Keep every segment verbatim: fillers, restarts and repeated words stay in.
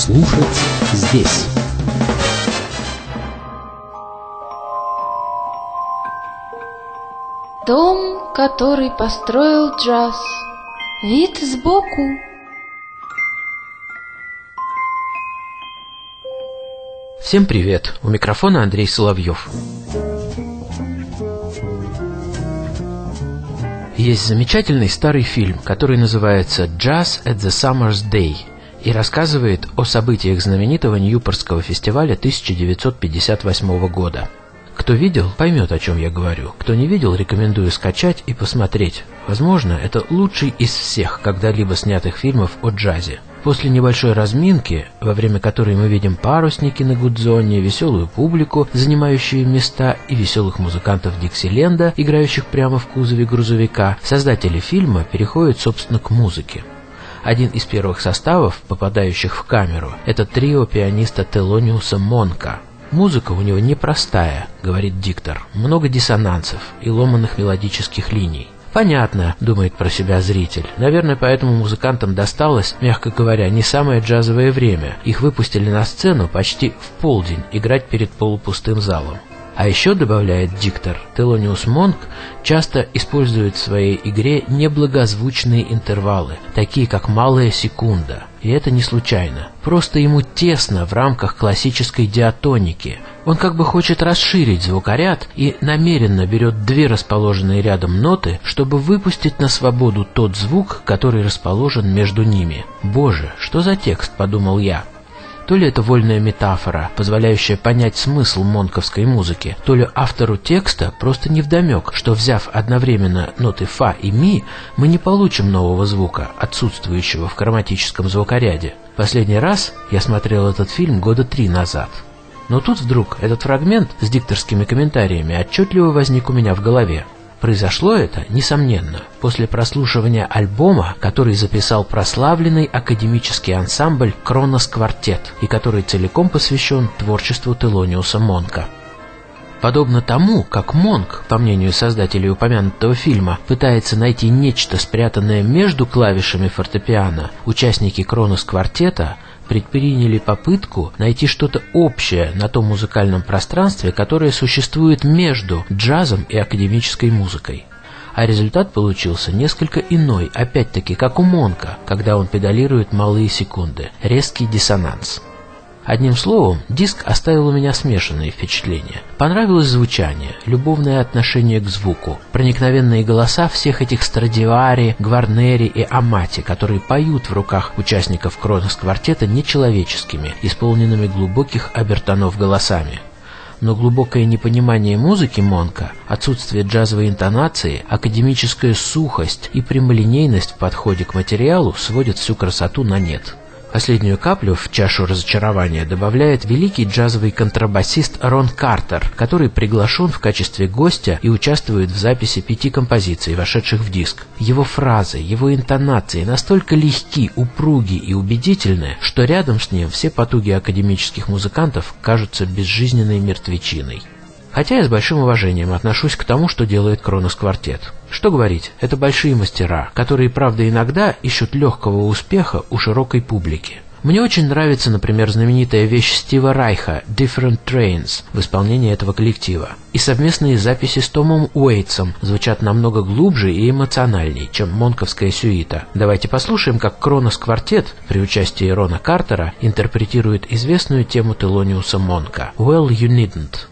слушать здесь. Дом, который построил джаз. Вид сбоку. Всем привет! У микрофона Андрей Соловьев. Есть замечательный старый фильм, который называется «Jazz at the Summer's Day» и рассказывает о событиях знаменитого Ньюпортского фестиваля тысяча девятьсот пятьдесят восьмого года. Кто видел, поймет, о чем я говорю. Кто не видел, рекомендую скачать и посмотреть. Возможно, это лучший из всех когда-либо снятых фильмов о джазе. После небольшой разминки, во время которой мы видим парусники на гудзоне, веселую публику, занимающую места, и веселых музыкантов Диксиленда, играющих прямо в кузове грузовика, создатели фильма переходят, собственно, к музыке. Один из первых составов, попадающих в камеру, это трио пианиста Телониуса Монка. «Музыка у него непростая», — говорит диктор, — «много диссонансов и ломаных мелодических линий». «Понятно», — думает про себя зритель. «Наверное, поэтому музыкантам досталось, мягко говоря, не самое джазовое время. Их выпустили на сцену почти в полдень играть перед полупустым залом». А еще, добавляет диктор, Телониус Монк часто использует в своей игре неблагозвучные интервалы, такие как малая секунда. И это не случайно. Просто ему тесно в рамках классической диатоники. Он как бы хочет расширить звукоряд и намеренно берет две расположенные рядом ноты, чтобы выпустить на свободу тот звук, который расположен между ними. «Боже, что за текст?» — подумал я. То ли это вольная метафора, позволяющая понять смысл монковской музыки, то ли автору текста просто невдомек, что, взяв одновременно ноты фа и ми, мы не получим нового звука, отсутствующего в хроматическом звукоряде. Последний раз я смотрел этот фильм года три назад. Но тут вдруг этот фрагмент с дикторскими комментариями отчетливо возник у меня в голове. Произошло это, несомненно, после прослушивания альбома, который записал прославленный академический ансамбль «Кронос Квартет» и который целиком посвящен творчеству Телониуса Монка. Подобно тому, как Монк, по мнению создателей упомянутого фильма, пытается найти нечто, спрятанное между клавишами фортепиано, участники «Кронос Квартета» предприняли попытку найти что-то общее на том музыкальном пространстве, которое существует между джазом и академической музыкой. А результат получился несколько иной, опять-таки, как у Монка, когда он педалирует малые секунды – резкий диссонанс. Одним словом, диск оставил у меня смешанные впечатления. Понравилось звучание, любовное отношение к звуку, проникновенные голоса всех этих Страдивари, Гварнери и Амати, которые поют в руках участников Кронос Квартета нечеловеческими, исполненными глубоких обертонов голосами. Но глубокое непонимание музыки Монка, отсутствие джазовой интонации, академическая сухость и прямолинейность в подходе к материалу сводят всю красоту на нет. Последнюю каплю в чашу разочарования добавляет великий джазовый контрабасист Рон Картер, который приглашен в качестве гостя и участвует в записи пяти композиций, вошедших в диск. Его фразы, его интонации настолько легки, упруги и убедительны, что рядом с ним все потуги академических музыкантов кажутся безжизненной мертвечиной. Хотя я с большим уважением отношусь к тому, что делает Кронос Квартет. Что говорить, это большие мастера, которые, правда, иногда ищут легкого успеха у широкой публики. Мне очень нравится, например, знаменитая вещь Стива Райха «Different Trains» в исполнении этого коллектива. И совместные записи с Томом Уэйтсом звучат намного глубже и эмоциональней, чем монковская сюита. Давайте послушаем, как Кронос Квартет при участии Рона Картера интерпретирует известную тему Телониуса Монка «Well, you needn't».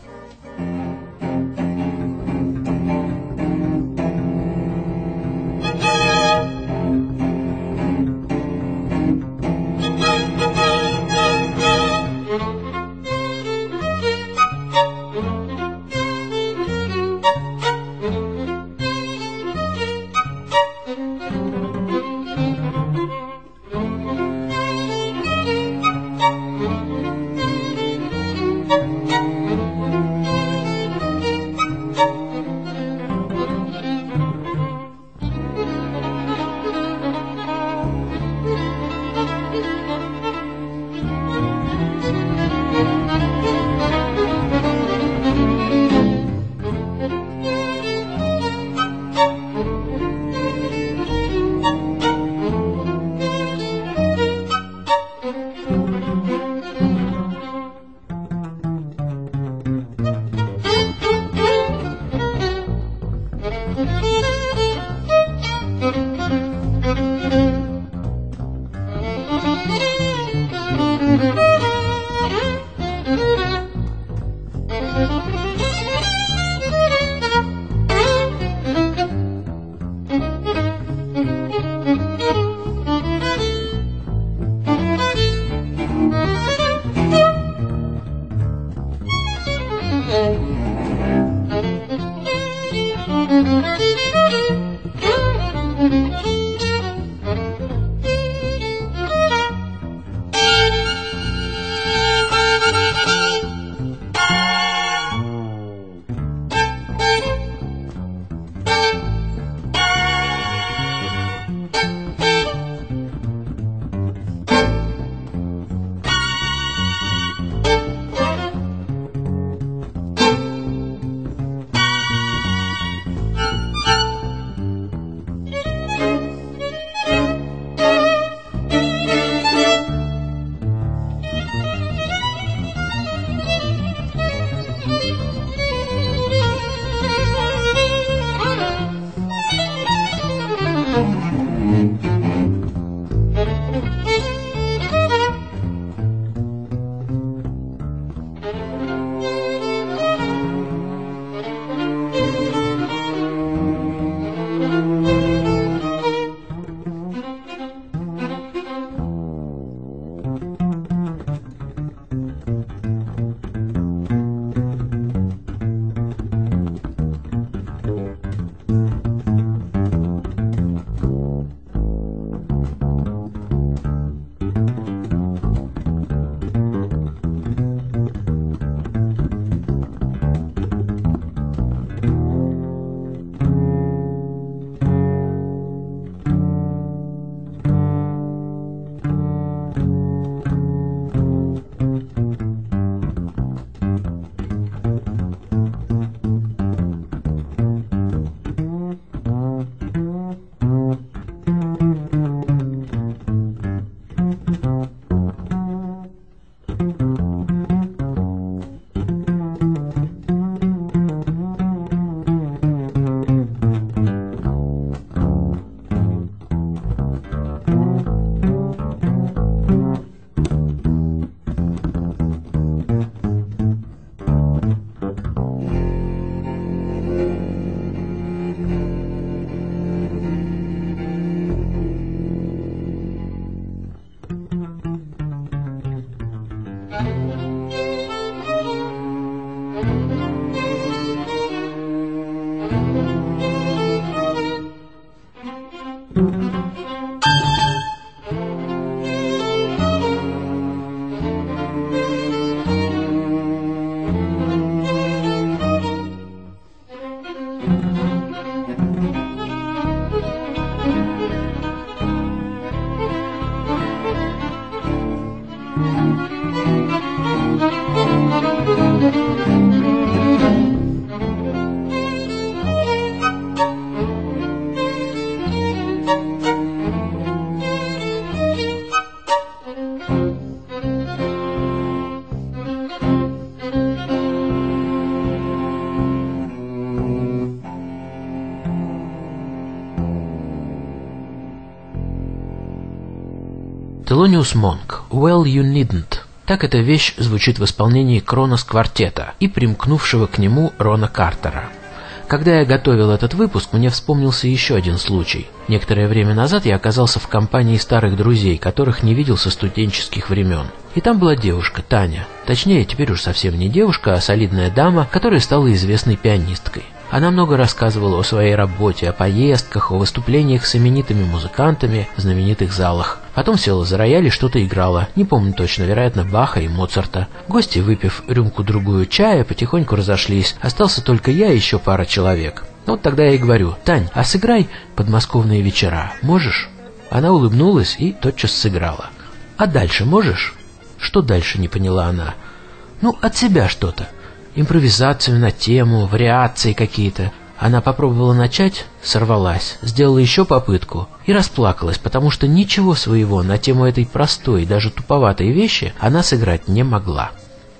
Thelonious Monk, Well You Needn't. Так эта вещь звучит в исполнении Кронос Квартета и примкнувшего к нему Рона Картера. Когда я готовил этот выпуск, мне вспомнился еще один случай. Некоторое время назад я оказался в компании старых друзей, которых не видел со студенческих времен. И там была девушка, Таня. Точнее, теперь уж совсем не девушка, а солидная дама, которая стала известной пианисткой. Она много рассказывала о своей работе, о поездках, о выступлениях с именитыми музыкантами в знаменитых залах. Потом села за рояль и что-то играла. Не помню точно, вероятно, Баха и Моцарта. Гости, выпив рюмку-другую чая, потихоньку разошлись. Остался только я и еще пара человек. Вот тогда я и говорю: «Тань, а сыграй подмосковные вечера, можешь?» Она улыбнулась и тотчас сыграла. «А дальше можешь?» «Что дальше?» — не поняла она. «Ну, от себя что-то. Импровизацию на тему, вариации какие-то». Она попробовала начать, сорвалась, сделала еще попытку и расплакалась, потому что ничего своего на тему этой простой, даже туповатой вещи она сыграть не могла.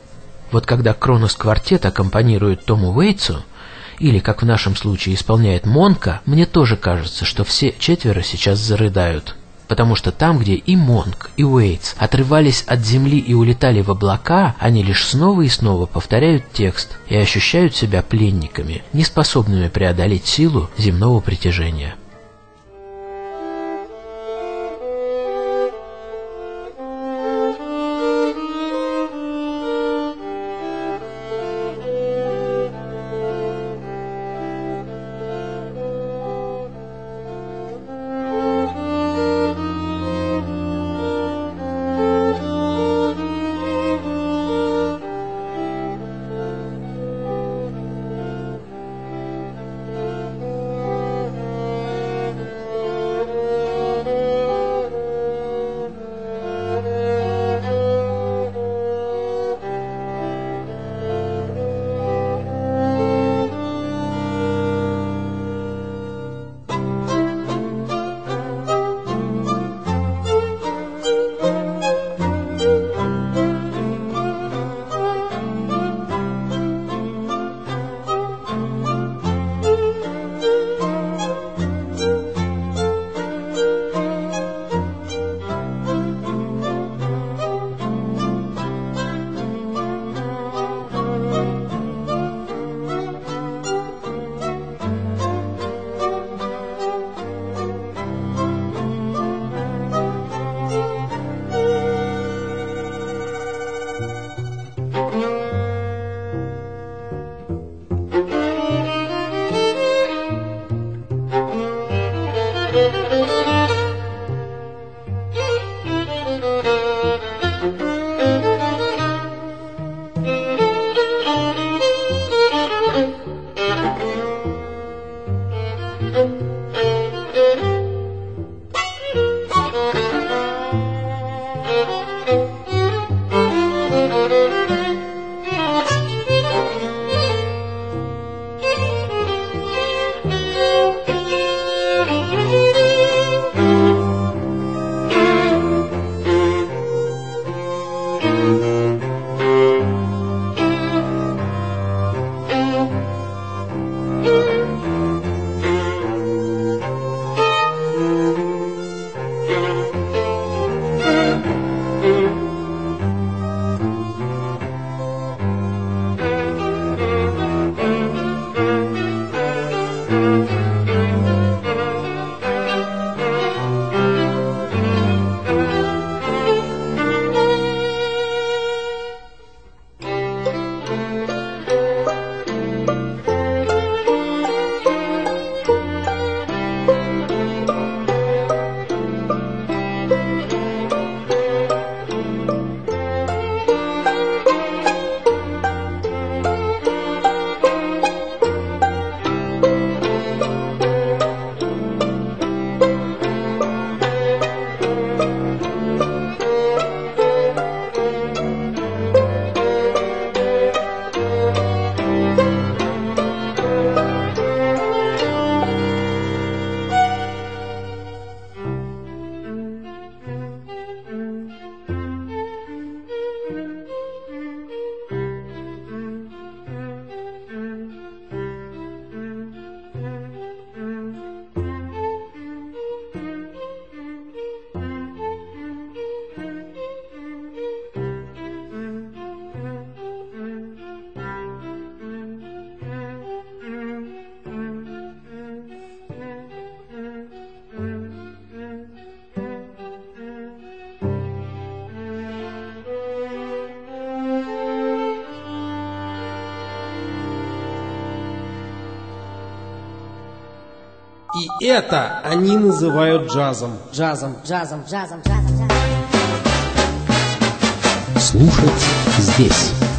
Вот когда Кронос Квартет аккомпанирует Тому Уэйтсу, или, как в нашем случае, исполняет Монка, мне тоже кажется, что все четверо сейчас зарыдают. Потому что там, где и Монк, и Уэйтс отрывались от земли и улетали в облака, они лишь снова и снова повторяют текст и ощущают себя пленниками, неспособными преодолеть силу земного притяжения. И это они называют джазом. Джазом, джазом, джазом, джазом, джазом. Слушать здесь.